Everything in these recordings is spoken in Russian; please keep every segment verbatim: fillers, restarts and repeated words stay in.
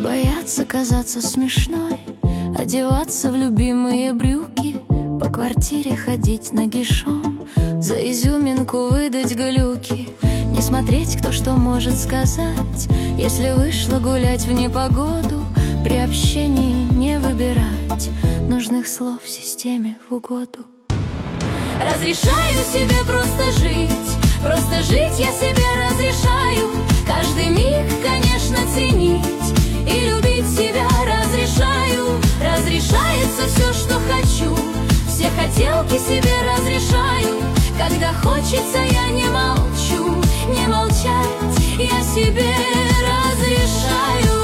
бояться казаться смешной, одеваться в любимые брюки, по квартире ходить нагишом, за изюминку выдать глюки, не смотреть, кто что может сказать, если вышла гулять в непогоду, при общении не выбирать нужных слов в системе в угоду. Разрешаю себе просто жить, просто жить я себе разрешаю, каждый миг, конечно, ценить и любить себя разрешаю. Разрешается все, что хочу, все хотелки себе разрешаю, когда хочется, я не молчу, не молчать я себе разрешаю.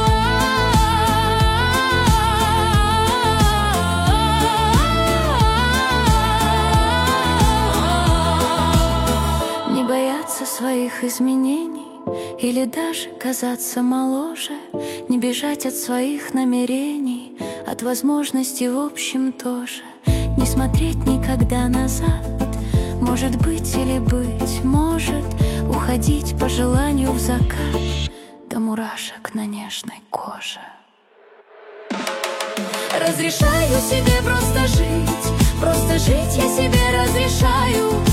Не бояться своих изменений или даже казаться моложе, не бежать от своих намерений, от возможностей в общем тоже, не смотреть никогда назад, может быть или быть может, уходить по желанию в закат, до мурашек на нежной коже. Разрешаю себе просто жить, просто жить я себе разрешаю,